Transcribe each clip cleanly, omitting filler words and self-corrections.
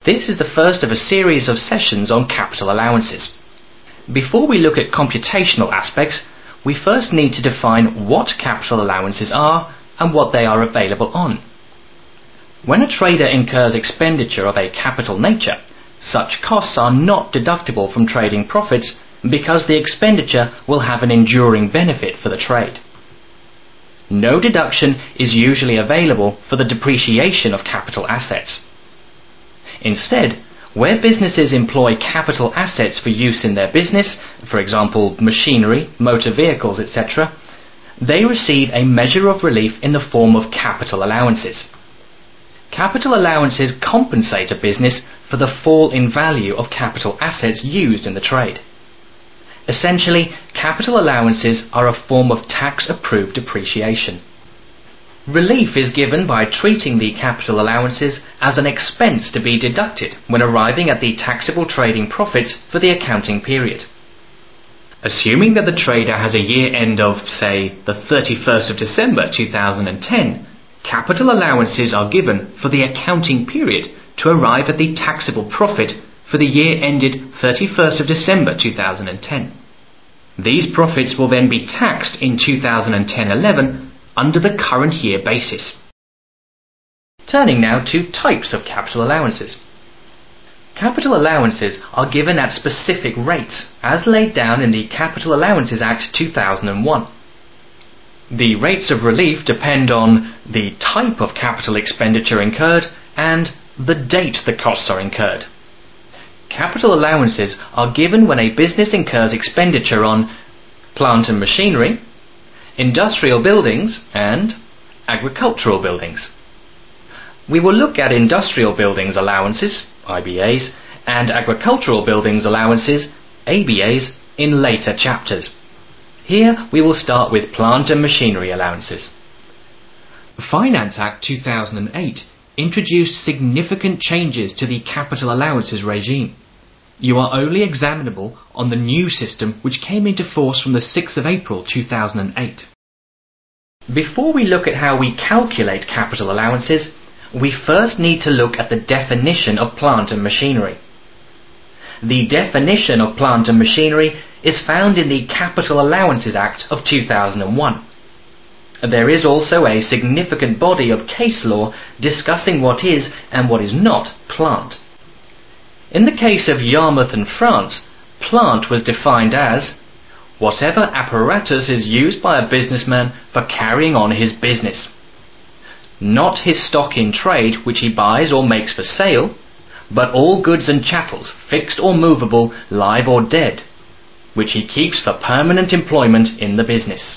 This is the first of a series of sessions on capital allowances. Before we look at computational aspects, we first need to define what capital allowances are and what they are available on. When a trader incurs expenditure of a capital nature, such costs are not deductible from trading profits because the expenditure will have an enduring benefit for the trade. No deduction is usually available for the depreciation of capital assets. Instead, where businesses employ capital assets for use in their business, for example machinery, motor vehicles, etc., they receive a measure of relief in the form of capital allowances. Capital allowances compensate a business for the fall in value of capital assets used in the trade. Essentially, capital allowances are a form of tax-approved depreciation. Relief is given by treating the capital allowances as an expense to be deducted when arriving at the taxable trading profits for the accounting period. Assuming that the trader has a year end of, say, the 31st of December 2010, capital allowances are given for the accounting period to arrive at the taxable profit for the year ended 31st of December 2010. These profits will then be taxed in 2010-11 under the current year basis. Turning now to types of capital allowances. Capital allowances are given at specific rates as laid down in the Capital Allowances Act 2001. The rates of relief depend on the type of capital expenditure incurred and the date the costs are incurred. Capital allowances are given when a business incurs expenditure on plant and machinery, industrial buildings and agricultural buildings. We will look at industrial buildings allowances, IBAs, and agricultural buildings allowances, ABAs, in later chapters. Here we will start with plant and machinery allowances. Finance Act 2008 introduced significant changes to the capital allowances regime. You are only examinable on the new system which came into force from the 6th of April 2008. Before we look at how we calculate capital allowances, we first need to look at the definition of plant and machinery. The definition of plant and machinery is found in the Capital Allowances Act of 2001. There is also a significant body of case law discussing what is and what is not plant. In the case of Yarmouth and France, plant was defined as whatever apparatus is used by a businessman for carrying on his business. Not his stock in trade which he buys or makes for sale, but all goods and chattels, fixed or movable, live or dead, which he keeps for permanent employment in the business.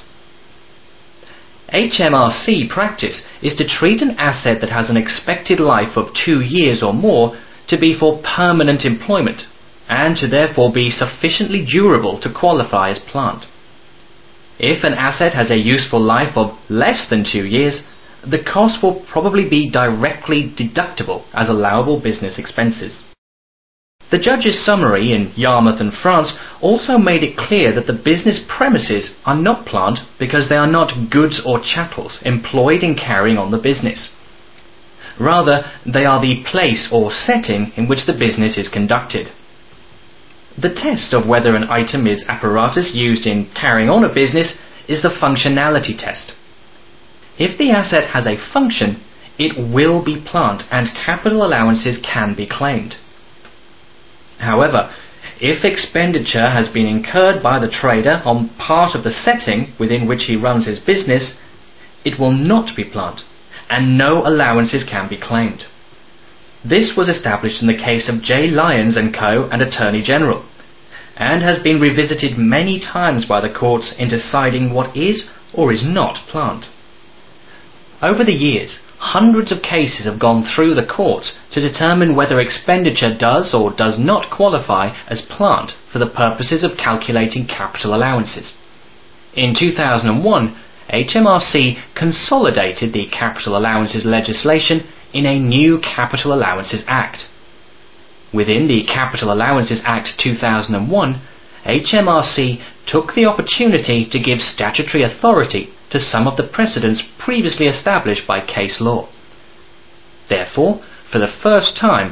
HMRC practice is to treat an asset that has an expected life of 2 years or more to be for permanent employment and to therefore be sufficiently durable to qualify as plant. If an asset has a useful life of less than 2 years, the cost will probably be directly deductible as allowable business expenses. The judge's summary in Yarmouth and France also made it clear that the business premises are not plant because they are not goods or chattels employed in carrying on the business. Rather, they are the place or setting in which the business is conducted. The test of whether an item is apparatus used in carrying on a business is the functionality test. If the asset has a function, it will be plant and capital allowances can be claimed. However, if expenditure has been incurred by the trader on part of the setting within which he runs his business, it will not be plant, and no allowances can be claimed. This was established in the case of J. Lyons & Co. and Attorney General, and has been revisited many times by the courts in deciding what is or is not plant. Over the years, hundreds of cases have gone through the courts to determine whether expenditure does or does not qualify as plant for the purposes of calculating capital allowances. In 2001, HMRC consolidated the capital allowances legislation in a new Capital Allowances Act. Within the Capital Allowances Act 2001, HMRC took the opportunity to give statutory authority to some of the precedents previously established by case law. Therefore, for the first time,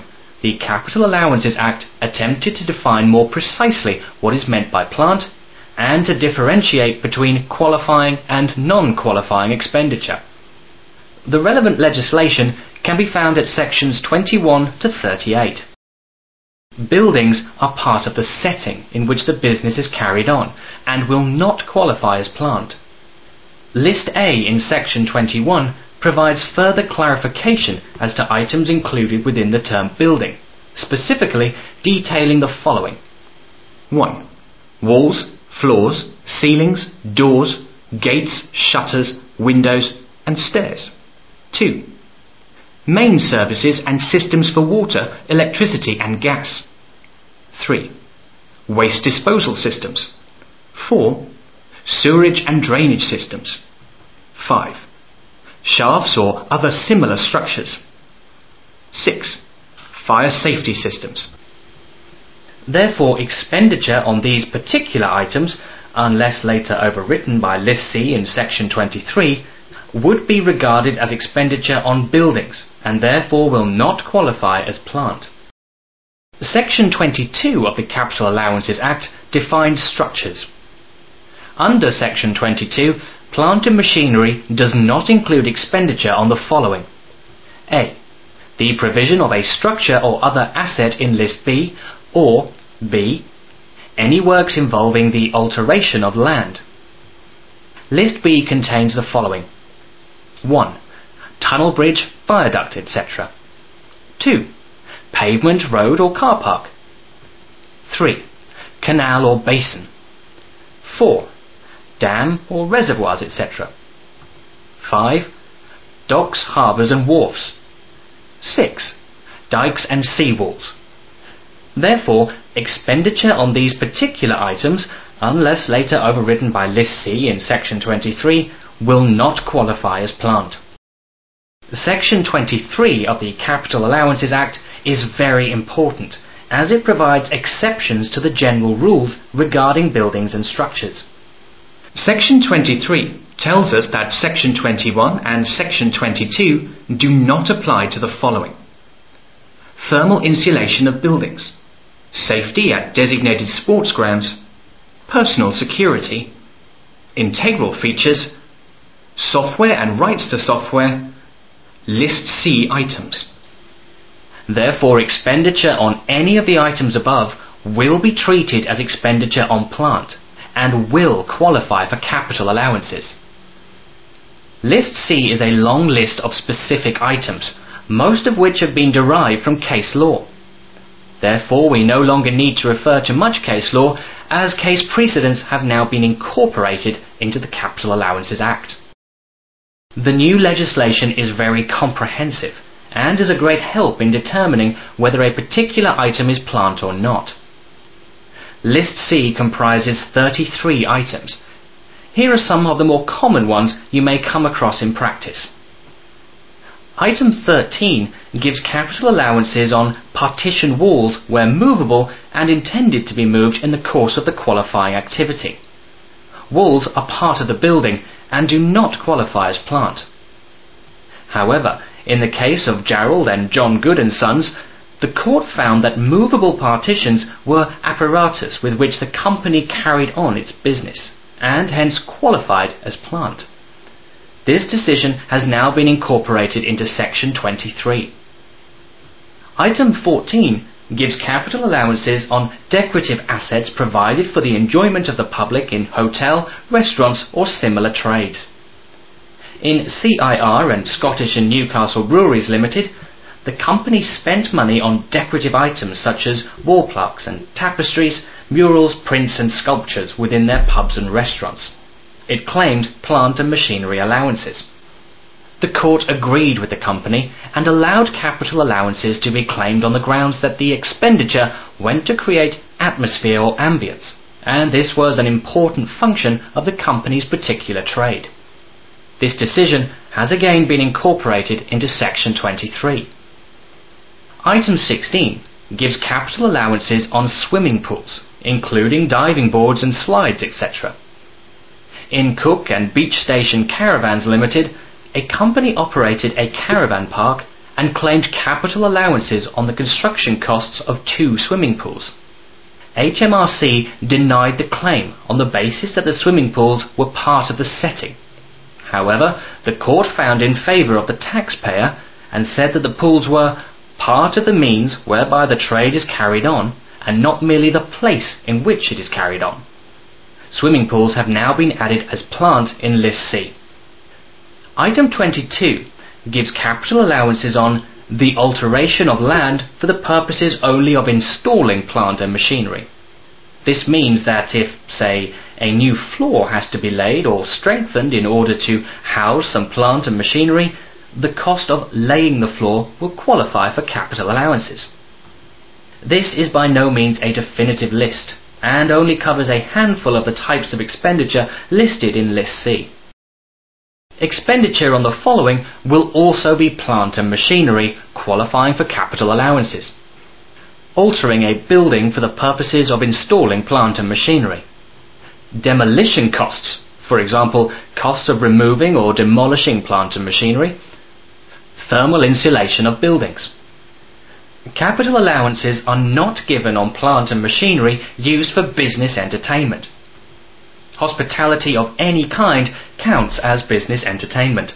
the Capital Allowances Act attempted to define more precisely what is meant by plant and to differentiate between qualifying and non-qualifying expenditure. The relevant legislation can be found at sections 21 to 38. Buildings are part of the setting in which the business is carried on and will not qualify as plant. List A in section 21 provides further clarification as to items included within the term building, specifically detailing the following. 1. Walls, floors, ceilings, doors, gates, shutters, windows and stairs. 2. Main services and systems for water, electricity and gas. 3. Waste disposal systems. 4. Sewerage and drainage systems. 5. Shafts or other similar structures. 6. Fire safety systems. Therefore, expenditure on these particular items, unless later overwritten by List C in section 23, would be regarded as expenditure on buildings and therefore will not qualify as plant. Section 22 of the Capital Allowances Act defines structures. Under section 22, plant and machinery does not include expenditure on the following. A. The provision of a structure or other asset in List B, or B. Any works involving the alteration of land. List B contains the following. 1. Tunnel, bridge, viaduct, etc. 2. Pavement, road or car park. 3. Canal or basin. 4. Dam or reservoirs, etc. 5. Docks, harbours and wharfs. 6. Dikes and seawalls. Therefore, expenditure on these particular items, unless later overridden by List C in section 23, will not qualify as plant. Section 23 of the Capital Allowances Act is very important, as it provides exceptions to the general rules regarding buildings and structures. Section 23 tells us that Section 21 and Section 22 do not apply to the following. Thermal insulation of buildings, safety at designated sports grounds, personal security, integral features, software and rights to software, List C items. Therefore, expenditure on any of the items above will be treated as expenditure on plant and will qualify for capital allowances. List C is a long list of specific items, most of which have been derived from case law. Therefore, we no longer need to refer to much case law, as case precedents have now been incorporated into the Capital Allowances Act. The new legislation is very comprehensive and is a great help in determining whether a particular item is plant or not. List C comprises 33 items. Here are some of the more common ones you may come across in practice. Item 13 gives capital allowances on partition walls where movable and intended to be moved in the course of the qualifying activity. Walls are part of the building and do not qualify as plant. However, in the case of Gerald and John Good and Sons, the court found that movable partitions were apparatus with which the company carried on its business, and hence qualified as plant. This decision has now been incorporated into Section 23. Item 14 gives capital allowances on decorative assets provided for the enjoyment of the public in hotel, restaurants or similar trades. In CIR and Scottish and Newcastle Breweries Limited, the company spent money on decorative items such as wall plaques and tapestries, murals, prints and sculptures within their pubs and restaurants. It claimed plant and machinery allowances. The court agreed with the company and allowed capital allowances to be claimed on the grounds that the expenditure went to create atmosphere or ambience, and this was an important function of the company's particular trade. This decision has again been incorporated into Section 23. Item 16 gives capital allowances on swimming pools, including diving boards and slides, etc. In Cook and Beach Station Caravans Limited, a company operated a caravan park and claimed capital allowances on the construction costs of 2 swimming pools. HMRC denied the claim on the basis that the swimming pools were part of the setting. However, the court found in favour of the taxpayer and said that the pools were part of the means whereby the trade is carried on and not merely the place in which it is carried on. Swimming pools have now been added as plant in List C. Item 22 gives capital allowances on the alteration of land for the purposes only of installing plant and machinery. This means that if, say, a new floor has to be laid or strengthened in order to house some plant and machinery, the cost of laying the floor will qualify for capital allowances. This is by no means a definitive list, and only covers a handful of the types of expenditure listed in List C. Expenditure on the following will also be plant and machinery, qualifying for capital allowances. Altering a building for the purposes of installing plant and machinery. Demolition costs, for example, costs of removing or demolishing plant and machinery. Thermal insulation of buildings. Capital allowances are not given on plant and machinery used for business entertainment. Hospitality of any kind counts as business entertainment.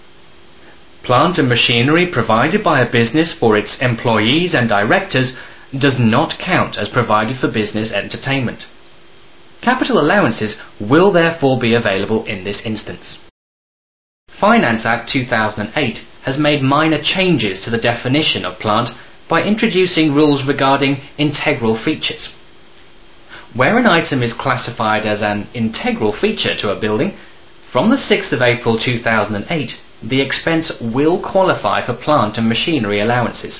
Plant and machinery provided by a business for its employees and directors does not count as provided for business entertainment. Capital allowances will therefore be available in this instance. Finance Act 2008 has made minor changes to the definition of plant by introducing rules regarding integral features. Where an item is classified as an integral feature to a building, from the 6th of April 2008, the expense will qualify for plant and machinery allowances.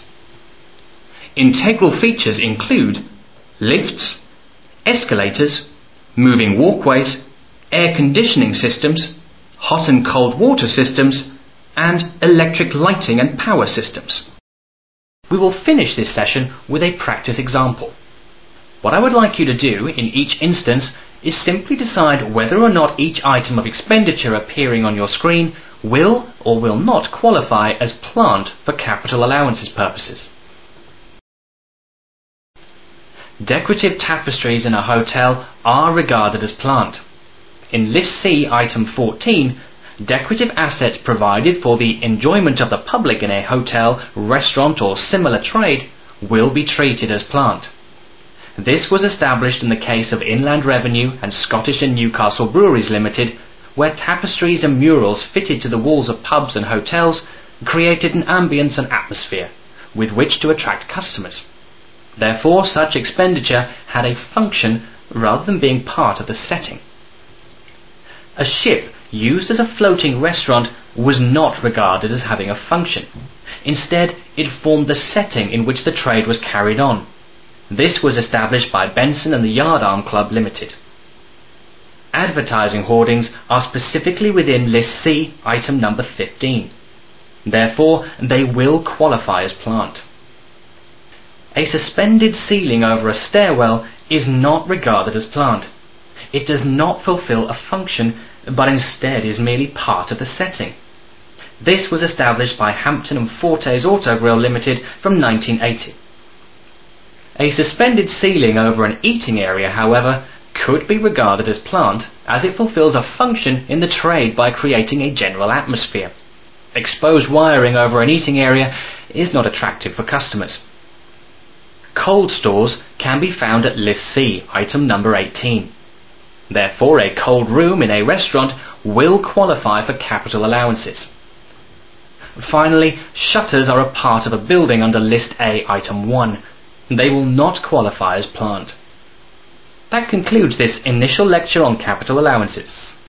Integral features include lifts, escalators, moving walkways, air conditioning systems, hot and cold water systems, and electric lighting and power systems. We will finish this session with a practice example. What I would like you to do in each instance is simply decide whether or not each item of expenditure appearing on your screen will or will not qualify as plant for capital allowances purposes. Decorative tapestries in a hotel are regarded as plant. In List C, Item 14, decorative assets provided for the enjoyment of the public in a hotel, restaurant or similar trade will be treated as plant. This was established in the case of Inland Revenue and Scottish and Newcastle Breweries Limited, where tapestries and murals fitted to the walls of pubs and hotels created an ambience and atmosphere with which to attract customers. Therefore, such expenditure had a function rather than being part of the setting. A ship used as a floating restaurant was not regarded as having a function. Instead, it formed the setting in which the trade was carried on. This was established by Benson and the Yardarm Club Limited. Advertising hoardings are specifically within List C, item number 15. Therefore, they will qualify as plant. A suspended ceiling over a stairwell is not regarded as plant. It does not fulfill a function, but instead is merely part of the setting. This was established by Hampton and Fortes Autogrill Limited from 1980. A suspended ceiling over an eating area, however, could be regarded as plant, as it fulfills a function in the trade by creating a general atmosphere. Exposed wiring over an eating area is not attractive for customers. Cold stores can be found at List C, item number 18. Therefore, a cold room in a restaurant will qualify for capital allowances. Finally, shutters are a part of a building under List A, item 1. They will not qualify as plant. That concludes this initial lecture on capital allowances.